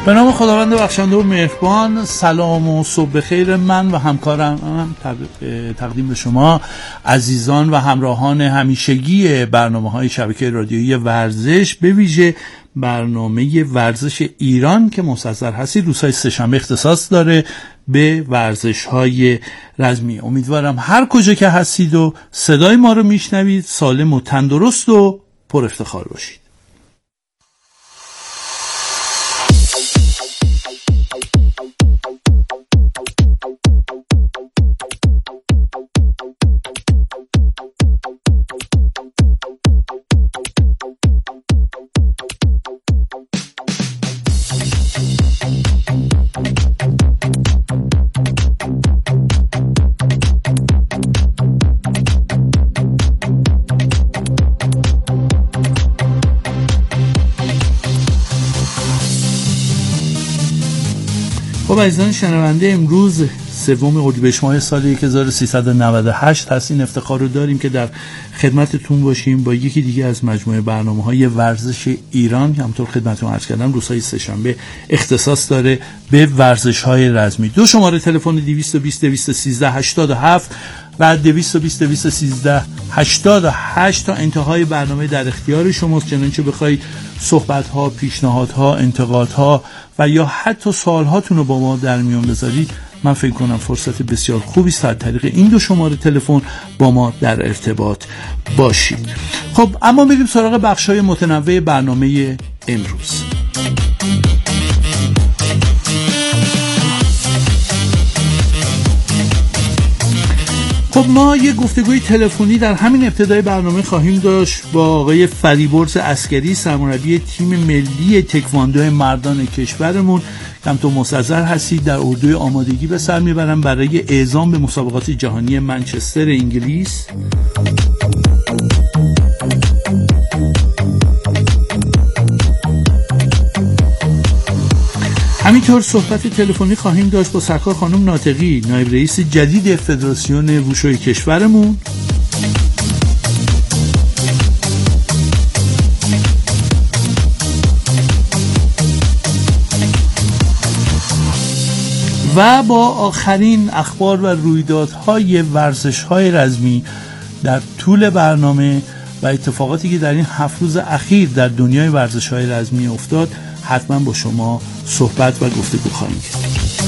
به نام خداوند بخشنده و مهربان. سلام و صبح بخیر من و همکارم تقدیم به شما عزیزان و همراهان همیشگی برنامه‌های شبکه رادیویی ورزش، به ویژه برنامه ورزش ایران که مستحضر هستید. روزهای سه‌شنبه اختصاص داره به ورزش‌های رزمی. امیدوارم هر کجا که هستید و صدای ما رو میشنوید سالم و تندرست و پر افتخار باشید. خب عزیزان شنونده، امروز سوم اردیبهشت ماه سال 1398 هست. این افتخار رو داریم که در خدمتتون باشیم با یکی دیگه از مجموعه برنامه‌های ورزش ایران که همونطور خدمتتون عرض کردم روزهای سه‌شنبه اختصاص داره به ورزش‌های رزمی. دو شماره تلفن 220 213 87 و 220 213 88 تا انتهای برنامه در اختیار شماست. چنانچه بخواید صحبت‌ها، پیشنهادها، انتقادها و یا حتی سوال‌هاتون رو با ما در میون بذارید، من فکر کنم فرصت بسیار خوبی است از طریق این دو شماره تلفن با ما در ارتباط باشید. خب اما میریم سراغ بخش‌های متنوع برنامه امروز. خب ما یه گفتگوی تلفنی در همین ابتدای برنامه خواهیم داشت با آقای فریبرز عسکری، سرمربی تیم ملی تکواندو مردان کشورمون که همونطور مستحضر هستید در اردوی آمادگی به سر میبرن برای اعزام به مسابقات جهانی منچستر انگلیس. همینطور صحبت تلفنی خواهیم داشت با سرکار خانم ناطقی، نایب رئیس جدید فدراسیون ووشوی کشورمون. و با آخرین اخبار و رویدادهای ورزش‌های رزمی در طول برنامه و اتفاقاتی که در این 7 روز اخیر در دنیای ورزش‌های رزمی افتاد حتما با شما صحبت و گفتگو خواهیم کرد.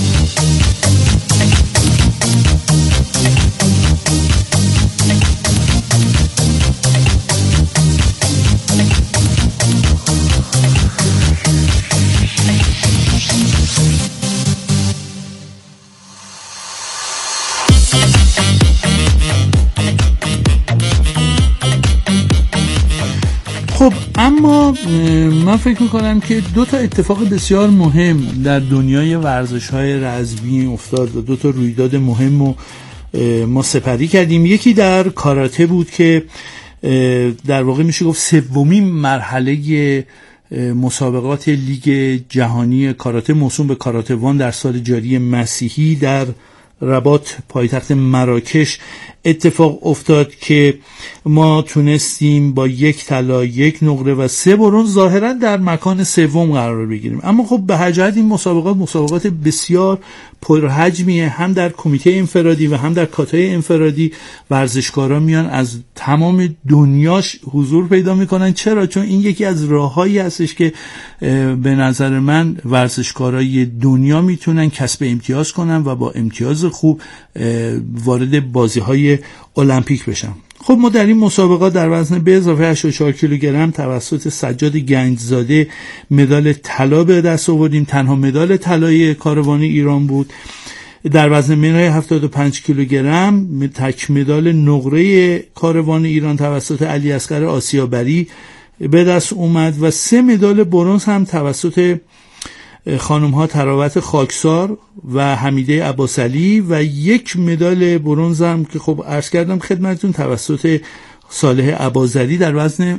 خب اما من فکر میکنم که دو تا اتفاق بسیار مهم در دنیای ورزش‌های رزمی افتاد و دو تا رویداد مهم رو ما سپری کردیم. یکی در کاراته بود که در واقع میشه گفت سومین مرحله مسابقات لیگ جهانی کاراته موسوم به کاراته وان در سال جاری مسیحی در رباط پایتخت مراکش اتفاق افتاد که ما تونستیم با 1 طلا 1 نقره و 3 برنز ظاهرا در مکان سوم قرار بگیریم. اما خب به هر جهت این مسابقات بسیار پرحجمیه. هم در کمیته انفرادی و هم در کاتای انفرادی ورزشکارا میان از تمام دنیاش حضور پیدا میکنن. چرا؟ چون این یکی از راههایی هستش که به نظر من ورزشکارای دنیا میتونن کسب امتیاز کنن و با امتیاز خوب وارد بازی‌های المپیک بشن. خب ما در این مسابقات در وزن به اضافه 84 کیلوگرم توسط سجاد گنجزاده مدال طلا به دست آوردیم. تنها مدال طلای کاروان ایران بود. در وزن منهای 75 کیلوگرم تک مدال نقره کاروان ایران توسط علی اصغر آسیابری به دست اومد و 3 مدال برنز هم توسط خانم ها تراوت خاکسار و حمیده عباسعلی و 1 مدال برنز هم که خب عرض کردم خدمتتون توسط صالح اباظری در وزن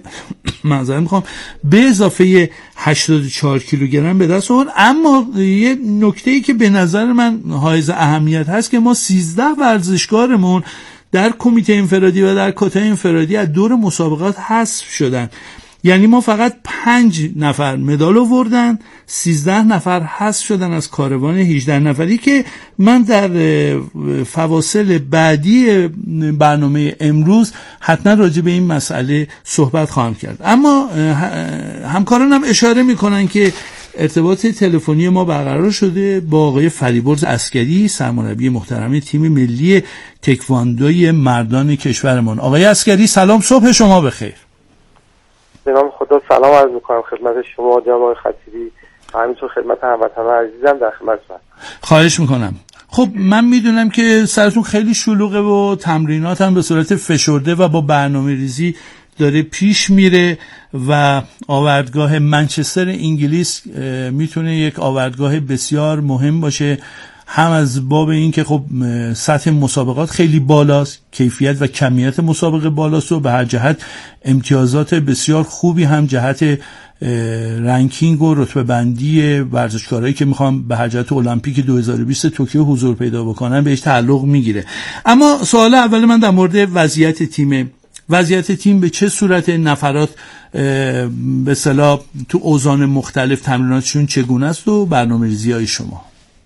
به اضافه 84 کیلوگرم به دست آورد. اما یه نکته‌ای که به نظر من حائز اهمیت هست که ما 13 ورزشکارمون در کمیته انفرادی و در کاتا انفرادی از دور مسابقات حذف شدن. یعنی ما فقط 5 نفر مدال آوردن، 13 نفر حذف شدن از کاروان 18 نفری که من در فواصل بعدی برنامه امروز حتما راجع به این مسئله صحبت خواهم کرد. اما همکارانم اشاره میکنن که ارتباط تلفنی ما برقرار شده با آقای فریبرز عسکری، سرمربی محترم تیم ملی تکواندوی مردان کشورمان. آقای عسکری سلام، صبح شما بخیر. به نام خدا سلام عرض میکنم خدمت شما جناب آقای خطیبی، همینطور خدمت هموطنان عزیزم در خدمتتونم. خواهش میکنم. خب من میدونم که سرتون خیلی شلوغه و تمرینات هم به صورت فشرده و با برنامه ریزی داره پیش میره و آوردگاه منچستر انگلیس میتونه یک آوردگاه بسیار مهم باشه، هم از باب این که خب سطح مسابقات خیلی بالاست، کیفیت و کمیت مسابقه بالاست و به هر جهت امتیازات بسیار خوبی هم جهت رنکینگ و رتبه بندی ورزشکارایی که میخوام به هر جهت المپیک 2020 توکیو حضور پیدا بکنن بهش تعلق میگیره. اما سوال اول من در مورد وضعیت تیم به چه صورت، نفرات به اصطلاح تو اوزان مختلف تمریناتشون چگونه است و برنامه‌ریزی‌های شما؟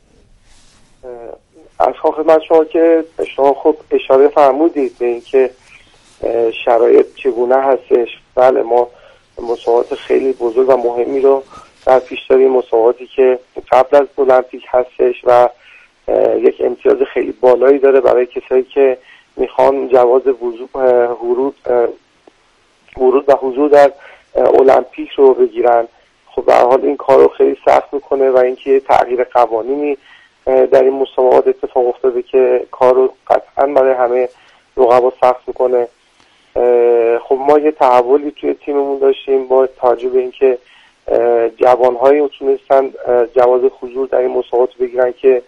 از خدمت شما که شما خب اشاره فرمودید به اینکه شرایط چگونه هستش. بله، ما مسابقات خیلی بزرگ و مهمی رو در پیش داریم، مسابقاتی که قبل از المپیک هستش و یک امتیاز خیلی بالایی داره برای کسایی که میخوان جواز ورود و حضور در المپیک رو بگیرن. خب به هر حال این کار رو خیلی سخت میکنه و اینکه تغییر قوانینی در این مسابقات اتفاق افتاده که کار رو قطعا برای همه رقبا سخت میکنه. خب ما یه تحولی توی تیممون داشتیم با توجه به اینکه جوانهایی تونستن جواز حضور در این مسابقات بگیرن که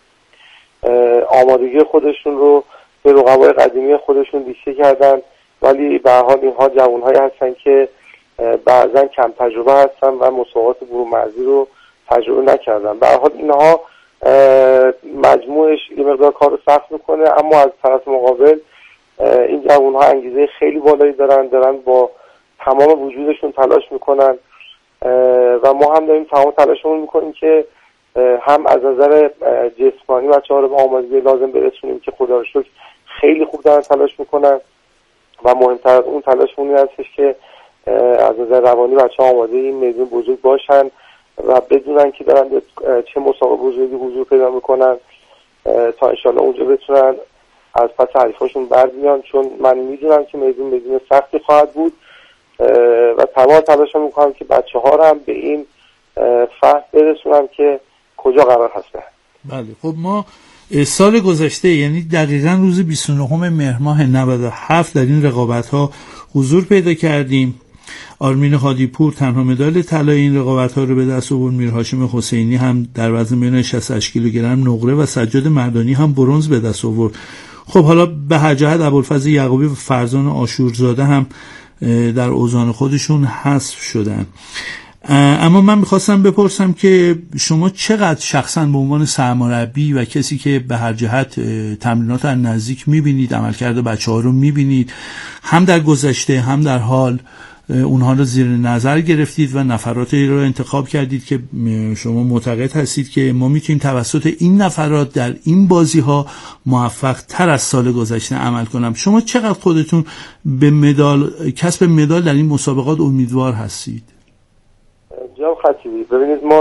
آمادگی خودشون رو به رقبای قدیمی خودشون دیکته کردن، ولی به هر حال اینها جوانهایی هستن که بعضا کم تجربه هستن و مسابقات برون مرزی رو تجربه نکردن. به هر حال اینها مجموعش یه مقدار کار رو سخت میکنه، اما از طرف مقابل این جوانها انگیزه خیلی بالایی دارن با تمام وجودشون تلاش میکنن و ما هم داریم تمام تلاشمون میکنیم که هم از نظر جسمانی بچه‌ها رو به آمادگی لازم برسونیم که خدا رو شکر خیلی خوب دارن تلاش میکنن و مهمتر از اون تلاشمون این هستش که از نظر روانی بچه‌ها آماده این میدون بزرگ باشن و بدونن که دارن چه مسابقه بزرگی حضور پیدا میکنن تا انشالله اونجا بتونن از پس حریفاشون بر بیان، چون من میدونم که میدون سختی خواهد بود و تمام تلاشم میکنم که بچه‌ها رو هم به این فهم برسونم که کجا قرار هستن. بله، خب ما سال گذشته یعنی دقیقاً روز 29 مهر ماه 97 در این رقابت‌ها حضور پیدا کردیم. آرمین هادیپور تنها مدال طلای این رقابت‌ها رو به دست آورد، میرهاشم حسینی هم در وزن میان 68 کیلوگرم نقره و سجاد مردانی هم برنز به دست آورد. خب حالا به هر جهت ابوالفضل یعقوبی و فرزان آشورزاده هم در اوزان خودشون حذف شدن. اما من میخواستم بپرسم که شما چقدر شخصا به عنوان سرمربی و کسی که به هر جهت تمرینات از نزدیک میبینید، عملکرد بچه‌ها رو میبینید، هم در گذشته هم در حال اونها رو زیر نظر گرفتید و نفراتی رو انتخاب کردید که شما معتقد هستید که ما میتونیم توسط این نفرات در این بازی ها موفق تر از سال گذشته عمل کنم. شما چقدر خودتون به کسب مدال در این مسابقات امیدوار هستید؟ جناب خطیبی، ببینید ما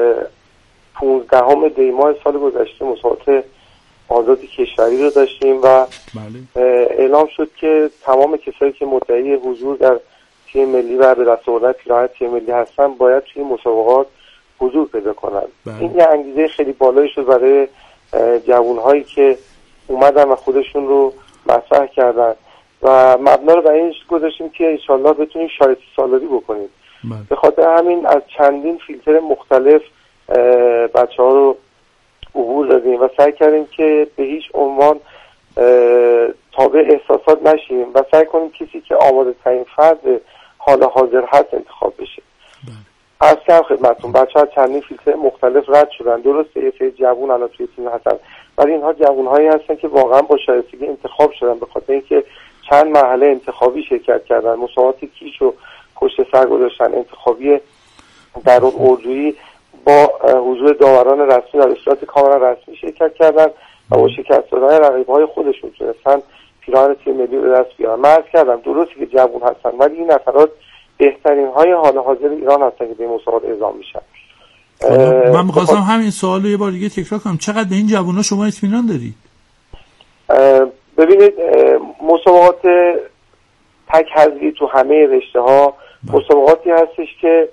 15 دی ماه سال گذشته مسابقات آزاد کشوری رو داشتیم و اعلام شد که تمام کسایی که مدعی حضور در تیم ملی و به دست آوردن پیراهن تیم ملی هستن باید توی مسابقات حضور پیدا کنن. این یه انگیزه خیلی بالایی شد برای جوانهایی که اومدن و خودشون رو مطرح کردن و مبنا رو برای این گذاشتیم که انشالله بتونیم شایسته سالاری بکنیم. به خاطر همین از چندین فیلتر مختلف بچه‌ها رو عبور دادیم و سعی کردیم که به هیچ عنوان تابع احساسات نشیم و سعی کنیم کسی که آماده ترین فرد حال حاضر هست انتخاب بشه. عرض کردم خدمتتون بچه‌ها چندین فیلتر مختلف رد شدن. درسته یه سری جوون الان توی تیم هستن، ولی اینها جوون‌هایی هستن که واقعا با شایستگی انتخاب شدن به خاطر اینکه چند مرحله انتخابی شرکت کردن، مسابقات کیش و پشت سر گذاشتن انتخابی در اون اردویی با حضور داوران رسمی در صورت کاملا رسمی شرکت کردن و با شکست دادن رقیب‌های خودشون تونستن پیراهن تیم ملی رو دست بیارن. من عرض کردم درسته که جوان هستن ولی این نفرات بهترین های حال حاضر ایران هستن که به این مسابقات اعزام میشن. من می‌خواستم همین سوال رو یه بار دیگه تکرار کنم، چقدر به این جوونا شما اطمینان دارید؟ ببینید مسابقات تک حذفی تو همه رشته‌ها مسابقاتی هستش که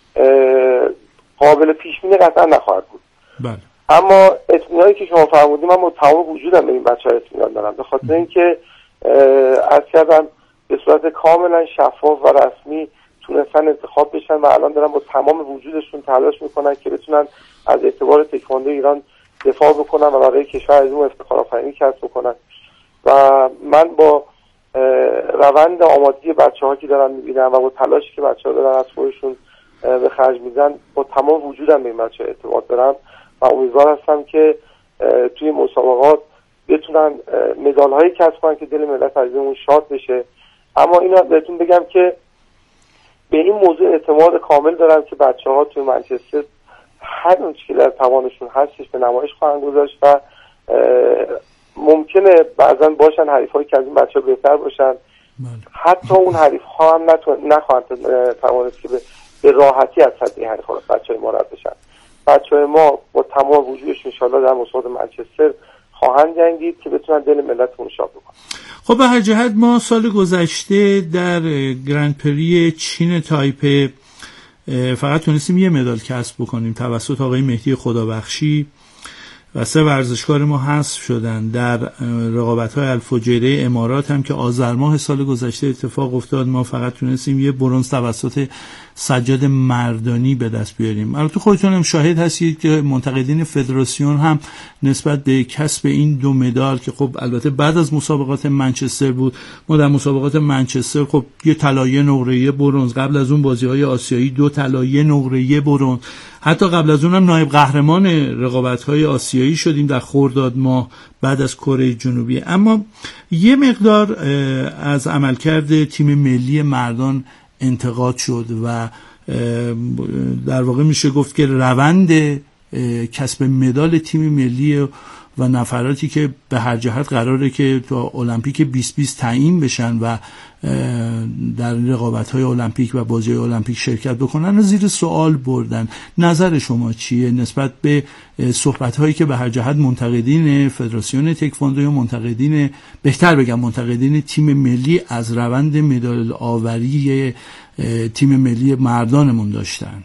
قابل پیش بینی قطعا نخواهد بود. بله. اما اطمینانی که شما فرمودید من با تمام وجودم به این بچه‌ها اطمینان دارم، به خاطر اینکه عرض کردم به صورت کاملا شفاف و رسمی تونستن انتخاب بشن و الان دارن با تمام وجودشون تلاش میکنن که بتونن از اعتبار تکواندو ایران دفاع بکنن و برای کشور از اون افتخار آفرینی کسب بکنن. و من با روند آمادگی بچه‌ها که دارن میبینم و با تلاشی که بچه‌ها دارن از خودشون به خرج میدن با تمام وجودم به این بچه‌ها اعتماد دارم و امیدوار هستم که توی مسابقات بتونن مدال‌هایی کسب کنن که دل ملت از اون شاد بشه. اما اینو بهتون بگم که به این موضوع اعتماد کامل دارم که بچه‌ها توی منچستر هر اون چیزی که در توانشون هستش به نمایش خواهند گذاشت و ممکنه بعضا باشن حریفایی که از این بچه‌ها بهتر باشن. حتی اون حریف‌ها هم نخواهند توانست که به راحتی از سطح این حریف‌ها بچه‌های ما رد بشن. بچه‌های ما با تمام وجودش انشالله در مسابقات منچستر خواهند جنگید که بتونن دل ملتمون شاد بکنن. خب به هر جهت ما سال گذشته در گرند پری چین تایپه فقط تونستیم یه مدال کسب بکنیم توسط آقای مهدی خدابخشی و 3 ورزشکار ما حذف شدن. در رقابت‌های الفجیره امارات هم که آذر ماه سال گذشته اتفاق افتاد ما فقط تونستیم یه برنز توسط سجاد مردانی به دست بیاریم. البته خودتون هم شاهد هستید که منتقدین فدراسیون هم نسبت به کسب این 2 مدال که خب البته بعد از مسابقات منچستر بود، ما در مسابقات منچستر خب یه طلا، یه نقره، یه برنز، قبل از اون بازی‌های آسیایی 2 طلا، یه نقره، یه برنز، حتی قبل از اونم نایب قهرمان رقابت‌های آسیایی شدیم در خرداد ماه بعد از کره جنوبی. اما یه مقدار از عملکرد تیم ملی مردان انتقاد شد و در واقع میشه گفت که روند کسب مدال تیم ملی و نفراتی که به هر جهت قراره که تا المپیک 2020 تعیین بشن و در رقابت‌های المپیک و بازی المپیک شرکت بکنن زیر سوال بردن. نظر شما چیه نسبت به صحبت‌هایی که به هر جهت منتقدین فدراسیون تکواندو یا منتقدین تیم ملی از روند مدال آوری تیم ملی مردانمون داشتن؟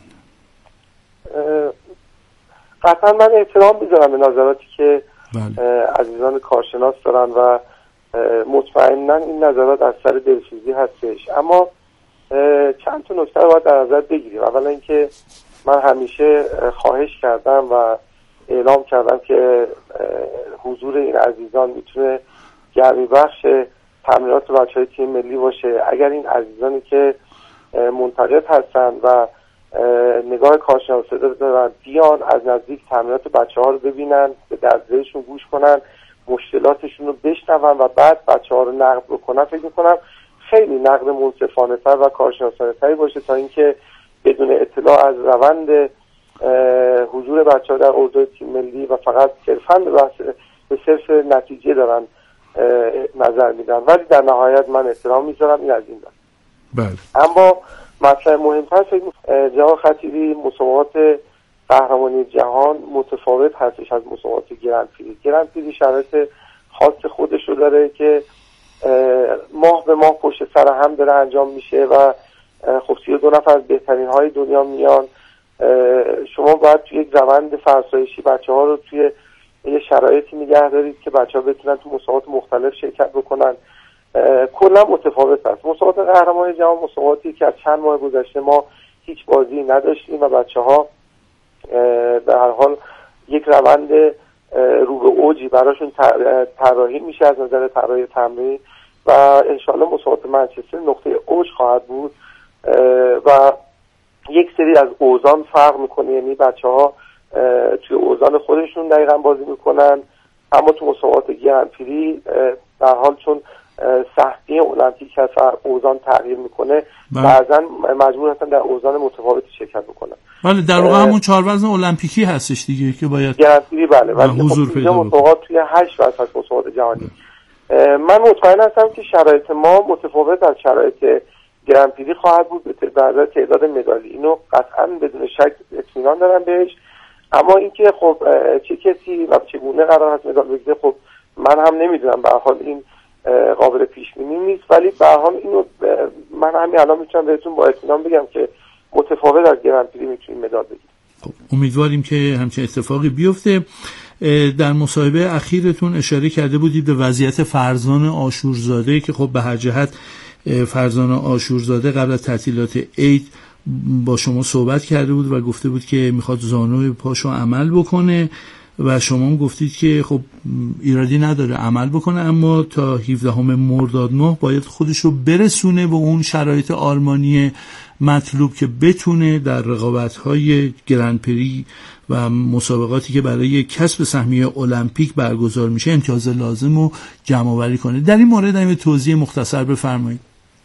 قطعا من احترام میذارم به نظراتی که عزیزان کارشناس دارن و مطمئنا این نظرات از سر دلسوزی هستش. اما چند تا نکته رو باید در نظر بگیریم. اولا اینکه من همیشه خواهش کردم و اعلام کردم که حضور این عزیزان میتونه گرمی بخش تمرینات بچه‌های تیم ملی باشه. اگر این عزیزانی که منتقد هستن و نگاه کارشناسانه دارن بیان از نزدیک تمرینات بچه‌ها رو ببینن، به دردشون گوش کنن، مشکلاتشون رو بشنون و بعد بچه‌ها رو نقد بکنن، فکر می‌کنم خیلی نقد منصفانه‌تر و کارشناسانه‌تری باشه تا اینکه بدون اطلاع از روند حضور بچه‌ها در اردوی تیم ملی و فقط صرفاً به صرف نتیجه دارن نظر میدن. ولی در نهایت من احترام میذارم این از این دارم. بله. اما مطلب مهمتر فکر جناب خطیبی مسابقات قهرمانی جهان متفاوت هستش از مسابقات گرند پری. گرند پری شرایط خاص خودش رو داره که ماه به ماه پشت سر هم داره انجام میشه و خب 32 نفر از بهترین های دنیا میان. شما باید توی یک روند فرسایشی بچه‌ها رو توی یه شرایطی نگه دارید که بچه‌ها بتونن تو مسابقات مختلف شرکت بکنن. کلا متفاوت است. مسابقات قهرمانی جهان مسابقاتی که از چند ماه گذشته ما هیچ بازی نداشتیم و بچه‌ها به هر حال یک روند رو به اوجی براشون طراحی میشه از نظر طراحی تمرین و انشالله مسابقات منچستر نقطه اوج خواهد بود و یک سری از اوزان فرق میکنه. یعنی بچه‌ها توی اوزان خودشون دقیقاً بازی میکنن، اما تو مسابقات گرند پری در حال چون سهمیه المپیک هست و اوزان تغییر میکنه، بعضا مجبور هستن در اوزان متفاوتی شرکت بکنن. بله در واقع همون 4 وزن المپیکی هستش دیگه که باید گرانپری. بله ولی حضور پیدا کنه. مسابقات توی 8 وزن هست مسابقات جهانی. من مطمئن هستم که شرایط ما متفاوت از شرایط گرانپری خواهد بود به نظر تعداد مدالی. اینو قطعا بدون شک اطمینان دارم بهش. اما اینکه خب چه کسی و چگونه قرار هست مدال بگیره، خب من هم نمیدونم. به هر حال این قابل پیش بینی نیست، ولی به هر حال اینو من همین الان میتونم بهتون با اطمینان بگم که متفاوت از گرانپری میتونیم مدال بگیریم. خب امیدواریم که همچین اتفاقی بیفته. در مصاحبه اخیرتون اشاره کرده بودید به وضعیت فرزان عاشورزاده که خب به هر جهت فرزان عاشورزاده قبل از تعطیلات عید با شما صحبت کرده بود و گفته بود که میخواد زانوی پاشو عمل بکنه و شما هم گفتید که خب ایرادی نداره عمل بکنه، اما تا 17 مرداد ماه باید خودش رو برسونه به اون شرایط آرمانی مطلوب که بتونه در رقابت‌های گرانپری و مسابقاتی که برای کسب سهمیه المپیک برگزار میشه امتیاز لازم رو جمع‌آوری کنه. در این مورد هم توضیح مختصر بفرمایید.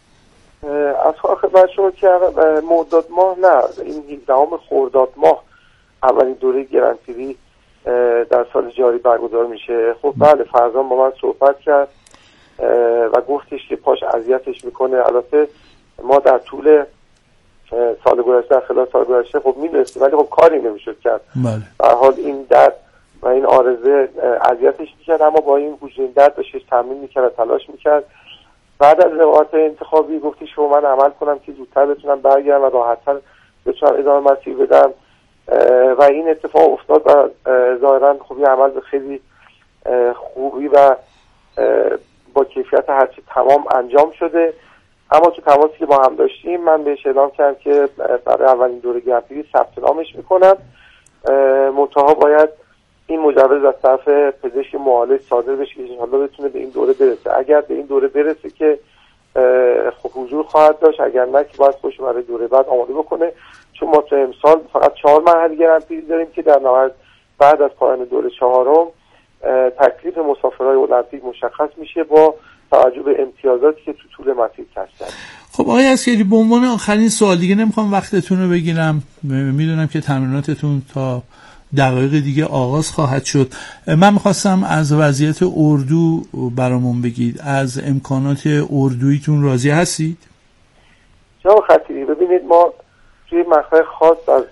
از خدمت شما که مرداد ماه نه، این 17 خرداد ماه اولین دوره گرانپری در سال جاری برگزار میشه. خب بله فرزان با من صحبت کرد و گفتش که پاش اذیتش میکنه. البته ما در طول سال گذشته در خلال سال گذشته خب میدونستیم، ولی خب کاری نمیشد کرد. بله. به هر حال این درد و این عارضه اذیتش میکرد، اما با این وجود این درد داشتش تمرین میکرد، تلاش میکرد. بعد از لقاءات انتخابی گفتش که من عمل کنم که زودتر بتونم برگردم و راحت‌تر بتونم ادامه مسیر بدم و این اتفاق افتاد و ظاهراً خب این عمل به خیلی خوبی و با کیفیت هرچی تمام انجام شده. اما تو تماسی که با هم داشتیم من بهش اعلام کردم که برای اولین دوره گرانپری ثبت نامش میکنم، منتها باید این مجوز از طرف پزشک معالج صادر بشه که انشاءالله بتونه به این دوره برسه. اگر به این دوره برسه که خب حضور خواهد داشت، اگر نه که باید خوش برای دوره بعد آماده بکنه، چون ما تو امسال فقط 4 مرحله گرانپری داریم که در نهایت بعد از پایان دوره 4م تکلیف مسافرهای المپیک مشخص میشه با توجه به امتیازاتی که تو طول مسیر کسب کردن. خب آقای عسکری به عنوان آخرین سوال، دیگه نمیخوام وقتتون رو بگیرم، میدونم که تمریناتتون تا دقایق دیگه آغاز خواهد شد. من میخواستم از وضعیت اردو برامون بگید، از امکانات اردویتون راضی هستید؟ جناب خطیبی ببینید ما توی مقطع خاص از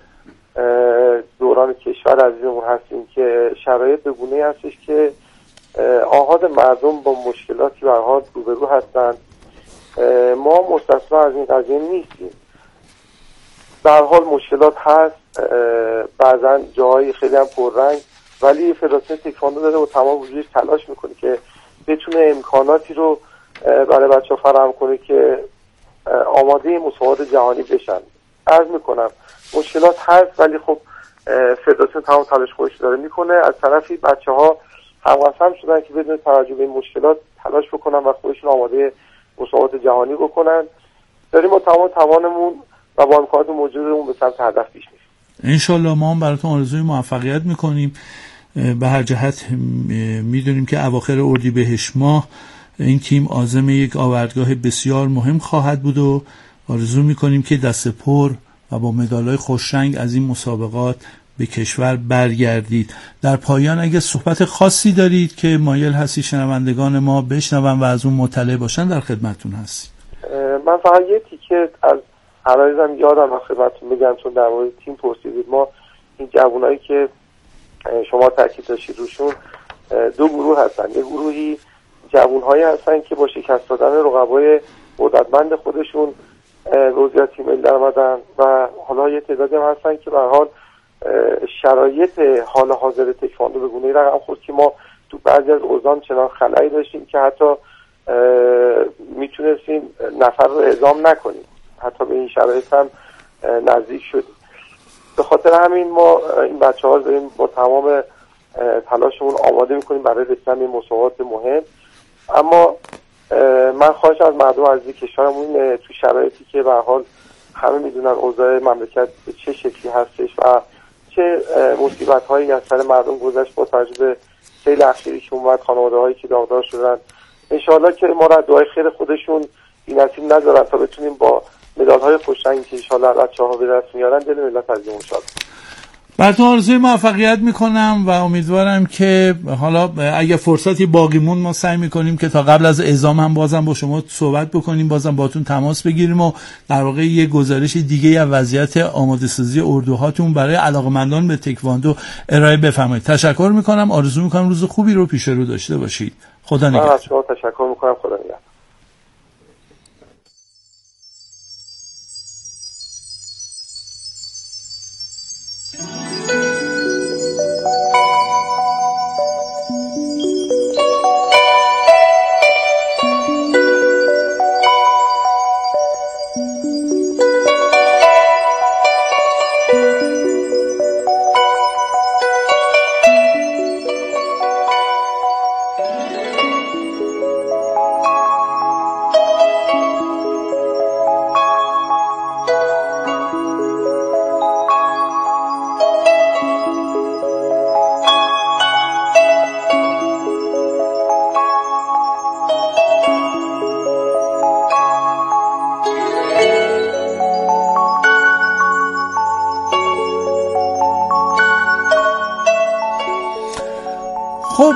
دوران کشور عزیزمون هستیم که شرایط به گونه‌ای هستش که آحاد مردم با مشکلاتی به هر حال روبرو هستند. ما مستثنا از این قضیه نیستیم. به هر حال مشکلات هست، بعضا جاهای خیلی هم پررنگ، ولی فدراسیون تکواندو داره و تمام وجودش تلاش میکنه که بتونه امکاناتی رو برای بچه‌ها فراهم کنه که آماده مسابقات جهانی بشن. عرض میکنم مشکلات هست، ولی خب فدراسیون تمام تلاش خودش داره میکنه. از طرفی بچه‌ها هم‌قسم شدن که بدون توجه به این مشکلات تلاش بکنن و خودشون آماده مسابقات جهانی بکنن. داریم با تمام توانمون و با امکانات موجودمون به سمت هدف پیش میریم. انشالله ما هم براتون آرزوی موفقیت میکنیم. به هر جهت میدونیم که اواخر اردیبهشت ماه این تیم عازم یک آوردگاه بسیار مهم خواهد بود و آرزو میکنیم که دست پر و با مدال‌های خوشرنگ از این مسابقات به کشور برگردید. در پایان اگه صحبت خاصی دارید که مایل هستی شنوندگان ما بشنون و از اون مطلع باشن در خدمتتون هستیم. من فقط یه تیکه از علایزم یادم و خدمتتون بگم، چون در مورد تیم پرسیدید. ما این جوانایی که شما تاکید داشتید روشون 2 گروه هستن. یه گروهی جوانهایی هستن که با شکست دادن رقبای قدرتمند خودشون روزی تیم ملی در اومدن و حالا یه تعدادی هم هستن که به هر حال شرایط حال حاضر تکواندو به گونه‌ای رقم خورد که ما تو بعضی از اوزان چنان خلایی داشتیم که حتی میتونستیم نفر رو اعزام نکنیم، حتی به این شرایط هم نزدیک شدیم. به خاطر همین ما این بچه‌ها داریم با تمام تلاشمون آماده میکنیم برای رسیدن به مسابقات مهم. اما من خواهش از مردم عزیز کشورمون تو شرایطی که به هر حال همه میدونن اوضاع مملکت به چه شکلی هستش و چه مصیبت‌هایی از سر مردم گذشت با توجه به سیل اخیری که اومد، خانواده‌هایی که داغدار شدن، انشاءالله که ما را دعای خیر خودشون بی‌نصیب نذارن تا بتونیم با مدال‌های خوشرنگی که انشاءالله بچه‌ها به دست میارن دل ملت عزیزمون شاد. براتون آرزوی موفقیت میکنم و امیدوارم که حالا اگه فرصتی باقی مون ما سعی میکنیم که تا قبل از اعزام هم بازم با شما صحبت بکنیم، بازم باتون تماس بگیریم و در واقع یه گزارش دیگه از وضعیت آماده سازی اردوهاتون برای علاقه‌مندان به تکواندو ارائه بفرمایید. تشکر میکنم، آرزو میکنم روز خوبی رو پیش رو داشته باشید. خدا نگهدار. من از شما تشکر میکنم. خدا نگهدار. خب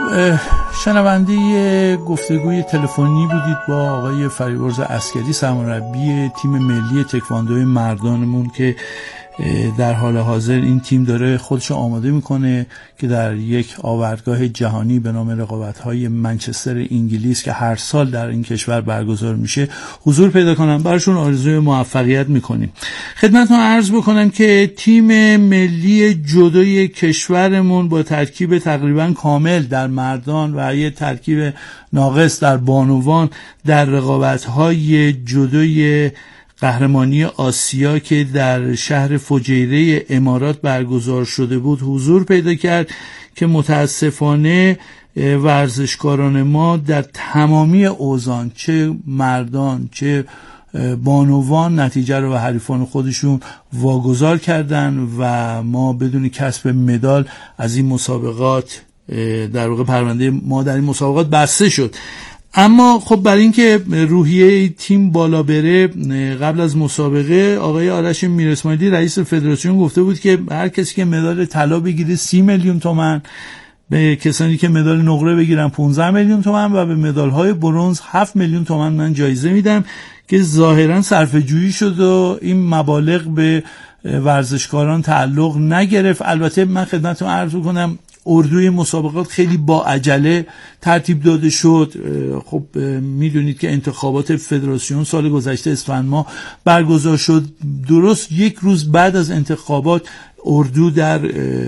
شنونده گفتگوی تلفنی بودید با آقای فریبرز عسکری، سرمربی تیم ملی تکواندوی مردانمون که در حال حاضر این تیم داره خودشو آماده میکنه که در یک آوردگاه جهانی به نام رقابت‌های منچستر انگلیس که هر سال در این کشور برگزار میشه حضور پیدا کنن. براشون آرزوی موفقیت میکنیم. خدمتتون عرض بکنم که تیم ملی جودوی کشورمون با ترکیب تقریبا کامل در مردان و یه ترکیب ناقص در بانوان در رقابت‌های جودوی قهرمانی آسیا که در شهر فجیره امارات برگزار شده بود حضور پیدا کرد که متاسفانه ورزشکاران ما در تمامی اوزان چه مردان چه بانوان نتیجه رو به حریفان خودشون واگذار کردن و ما بدون کسب مدال از این مسابقات در واقع پرونده ما در این مسابقات بسته شد. اما خب برای اینکه روحیه تیم بالا بره قبل از مسابقه آقای آرش میر اسماعیلی رئیس فدراسیون گفته بود که هر کسی که مدال طلا بگیره 30 میلیون تومان، به کسانی که مدال نقره بگیرن 15 میلیون تومان و به مدال‌های برنز 7 میلیون تومان من جایزه میدم که ظاهرا صرفه‌جویی شد و این مبالغ به ورزشکاران تعلق نگرفت. البته من خدمتتون عرض کنم اردوی مسابقات خیلی با عجله ترتیب داده شد. خب میدونید که انتخابات فدراسیون سال گذشته اسفند ماه برگزار شد. درست یک روز بعد از انتخابات اردو در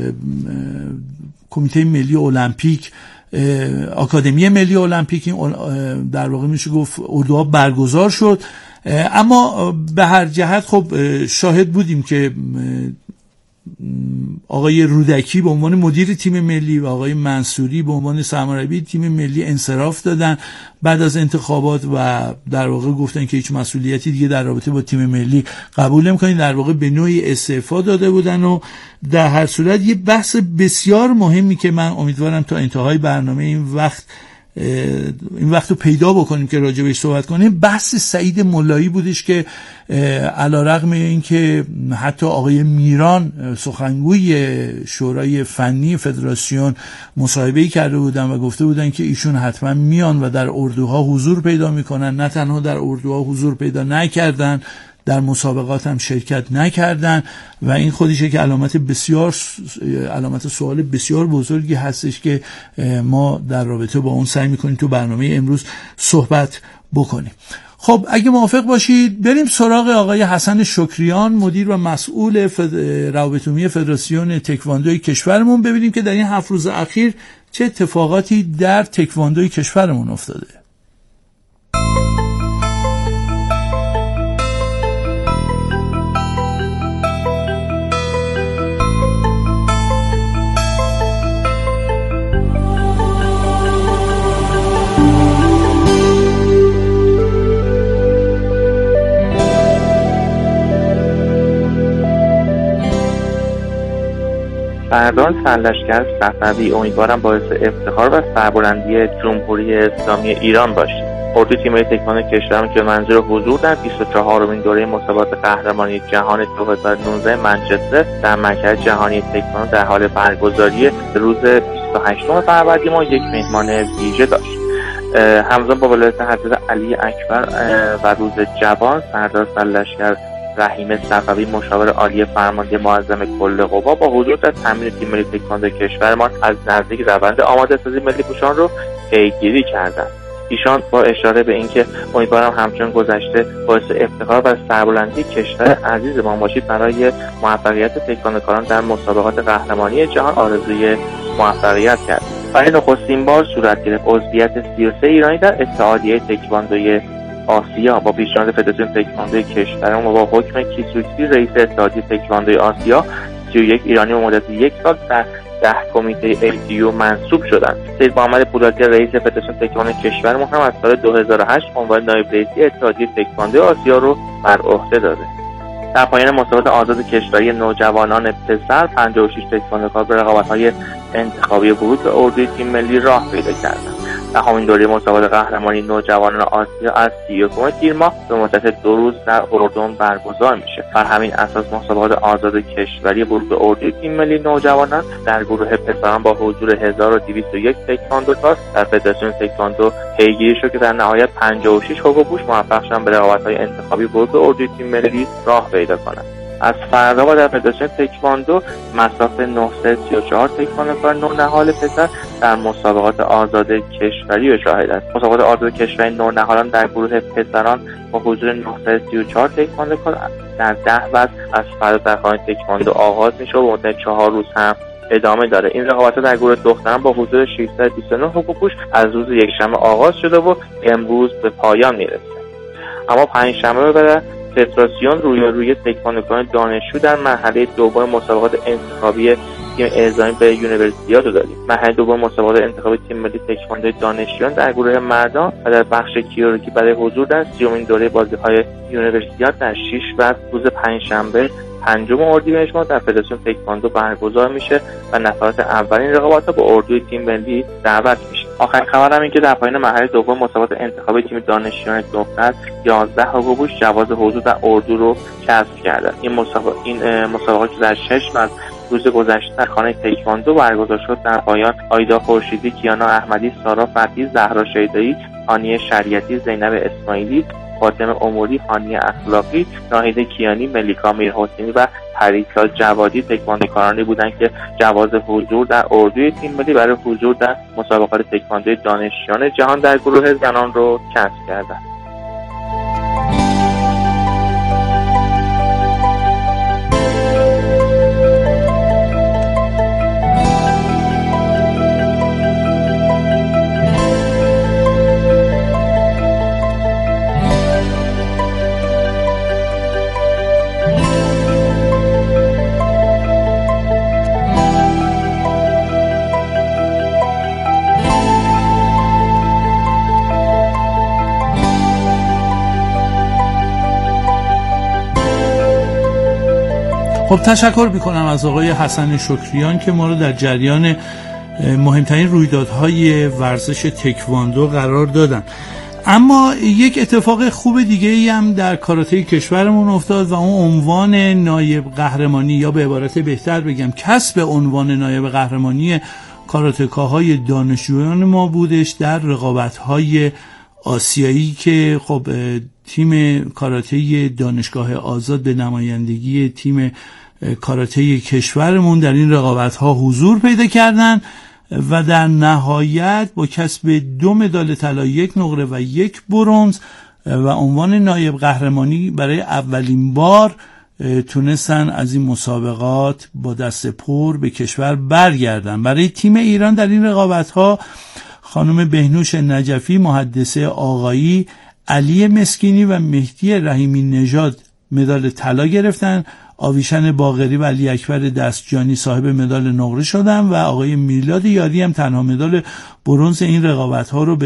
کمیته ملی المپیک آکادمی ملی المپیک در واقع میشه گفت اردوها برگزار شد. اما به هر جهت خب شاهد بودیم که آقای رودکی به عنوان مدیر تیم ملی و آقای منصوری به عنوان سرمربی تیم ملی انصراف دادن بعد از انتخابات و در واقع گفتن که هیچ مسئولیتی دیگه در رابطه با تیم ملی قبول نمی‌کنیم، در واقع به نوعی استعفا داده بودن. و در هر صورت یه بحث بسیار مهمی که من امیدوارم تا انتهای برنامه این وقت رو پیدا بکنیم که راجع بهش صحبت کنیم، بحث سعید ملایی بودش که علیرغم این که حتی آقای میران سخنگوی شورای فنی فدراسیون مصاحبه‌ای کرده بودن و گفته بودن که ایشون حتما میان و در اردوها حضور پیدا میکنن، نه تنها در اردوها حضور پیدا نکردن، در مسابقات هم شرکت نکردن و این خودشه که علامت سوال بسیار بزرگی هستش که ما در رابطه با اون سعی میکنیم تو برنامه امروز صحبت بکنیم. خب اگه موافق باشید بریم سراغ آقای حسن شکریان، مدیر و مسئول روابط عمومی فدراسیون تکواندوی کشورمون، ببینیم که در این 7 روز اخیر چه اتفاقاتی در تکواندوی کشورمون افتاده. فردان سرلشکر صفوی امیدوارم باعث افتخار و سربلندی جمهوری اسلامی ایران باشید. اردوی تیم ملی تکواندو کشورم که منظور حضور در 24مین دوره مسابقات قهرمانی جهان 2019 منچستر در مرکز جهانی تکواندو در حال برگزاری روز 28 فروردین ما یک مهمان ویژه داشت. همزمان با ولایت حضرت علی اکبر و روز جوان، سردار سرلشکر رحیم صفوی مشاور عالی فرمانده معظم کل قوا با حضور در تمرین تیم ملی تکواندو کشورمان از نزدیک روند آماده سازی ملی پوشان رو پیگیری کردند. ایشان با اشاره به اینکه امیدوارم همچون گذشته باعث افتخار و سربلندی کشور عزیزمان باشید برای موفقیت تکواندوکاران در مسابقات قهرمانی جهان آرزوی موفقیت کرد. برای نخستین بار صورت گرفت عضویت 33 ایرانی در اتحادیه تکواندوی آسیا با پیشنهاد فدراسیون تکواندوی کشورمان و با حکم کیسوکی رئیس اتحادیه تکواندوی آسیا 31 ایرانی به مدت 1 سال در 10 کمیته LTO منصوب شدند. سید محمد پولادی رئیس فدراسیون تکواندو کشورمان هم از سال 2008 عنوان نایب رئیسی اتحادیه تکواندو آسیا رو بر عهده داده. در پایان مسابقات آزاد کشوری نوجوانان پسر 56 تکواندوکار به رقابت‌های انتخابی ورود به اردوی تیم ملی راه پیدا کردند. دهمین دوره مسابقات قهرمانی نوجوانان آسیا از 31 تیر ماه به مدت 2 روز در اردن برگزار میشه. بر همین اساس مسابقات آزاد کشوری ورود به اردوی تیم ملی نوجوانان در گروه پسران با حضور 1201 تکواندوکار در فدراسیون تکواندو پیگیری شد که در نهایت 56 حقوق‌پوش موفق شدند به رقابت‌های انتخابی ورود به اردوی تیم ملی راه پیدا کنند. از فردا در فدراسیون تکواندو مصاف 934 تکواندوکار نونهال پسر در مسابقات آزاد کشوری شاهد است. مسابقات آزاد کشوری نونهالان در گروه پسران با حضور 934 تکواندوکار در 10 وزن از فردا در خانه تکواندو آغاز میشه و مدت 4 روز هم ادامه داره. این رقابت‌ها در گروه دختران با حضور 629 حقوق‌پوش از روز یکشنبه آغاز شده و امروز به پایان میرسه. اما پنجشنبه به فدراسیون روی تکواندوکاران دانشجو در مرحله دوم مسابقات انتخابی تیم اعزامی به یونیورسیاد رو داریم. مرحله دوم مسابقات انتخابی تیم ملی تکواندو دانشجویان در گروه مردان و در بخش کیروگی برای حضور در 30مین دوره بازی‌های یونیورسیاد در 6 وزن روز پنجشنبه 5 اردیبهشت ماه در فدراسیون تکواندو برگزار میشه و نفرات اولین رقابت‌ها با اردوی تیم ملی دعوت میشه. آخرین خبرم این که در پایان مرحله دوم مسابقات انتخابی تیم دانشجویان دختر 11 حقوق‌پوش جواز حضور در اردو رو کسب کردند. این مسابقات که در 6 ماه روز گذشته در خانه تکواندو برگزار شد در پایان آیدا خورشیدی، کیانا احمدی، سارا فتحی، زهرا شیدایی، هانیه شریعتی، زینب اسماعیلی، فاطمه اموری، هانیه اخلاقی، ناهید کیانی، ملیکا میرحسینی و پریسا جوادی تکواندوکارانی بودند که جواز حضور در اردوی تیم ملی برای حضور در مسابقات تکواندو دانشجویان جهان در گروه زنان رو کسب کردند. خب تشکر میکنم از آقای حسن شکریان که ما رو در جریان مهمترین رویدادهای ورزش تکواندو قرار دادن. اما یک اتفاق خوب دیگه ای هم در کاراته کشورمون افتاد و اون عنوان نایب قهرمانی، یا به عبارت بهتر بگم کسب عنوان نایب قهرمانی کاراتکاهای دانشجویان ما بودش در رقابت‌های آسیایی که خب تیم کاراته دانشگاه آزاد به نمایندگی تیم کاراته کشورمون در این رقابت‌ها حضور پیدا کردن و در نهایت با کسب 2 مدال طلا، 1 نقره و 1 برنز و عنوان نایب قهرمانی برای اولین بار تونستن از این مسابقات با دست پر به کشور برگردن. برای تیم ایران در این رقابت‌ها خانم بهنوش نجفی، محدثه آقایی، علی مسکینی و مهدی رحیمی نژاد مدال طلا گرفتن. آویشن باقری و علی اکبر دستجانی صاحب مدال نقره شدن و آقای میلاد یاری هم تنها مدال برنز این رقابت‌ها رو